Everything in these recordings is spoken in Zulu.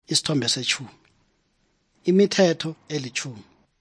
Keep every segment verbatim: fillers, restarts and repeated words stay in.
Isithombe seshumi. Imithetho elishumi.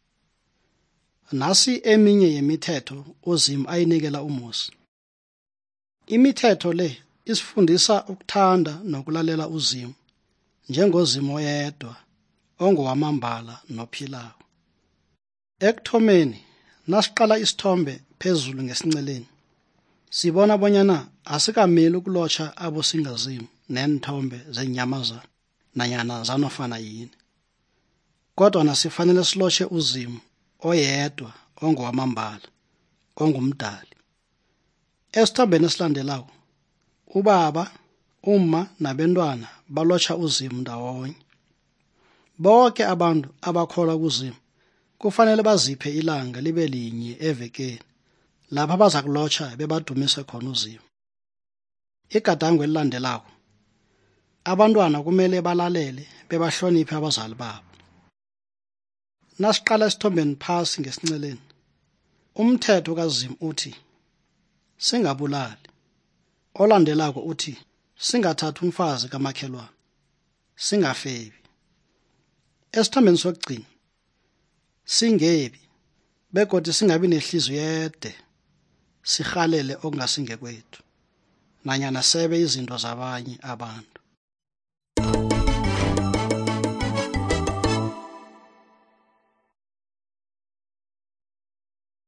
Nasi eminye yemithetho uZimu ayinikela uMose. Imithetho le isifundisa ukuthanda nokulalela uZimu njengoZimu oyedwa ongowamambala nophilayo. Ekuthomeni nasiqala isithombe phezulu ngesinceleni sibona bonyana asikameli ukulotsha abosingazimu nenthombe zenyamazana nanyana zanofana yini. Kodwa nasifanele silotshe uZimu oyedwa ongowamambala ongumdali. Esithombeni esilandelayo ubaba, uma nabantwana balotsha uZimu ndawonye. Bonke abantu abakholwa kuZimu kufanele baziphe ilanga libe linye evekeni lapha baza kulotsha bebadumise khona uZimu. Igadango elilandelayo abantwana kumele balalele bebahloniphe abazali babo. Nasiqala isithombeni phasi ngesinceleni umthetho kaZimu uthi singabulali. Olandelako uthi singathathi umfazi kamakhelwane, singafebi. Esithombeni sokugcina singebi begodwa singabi nehliziyo yede sihalele okungasingekwethu nanyana sebe izinto zabanye abantu.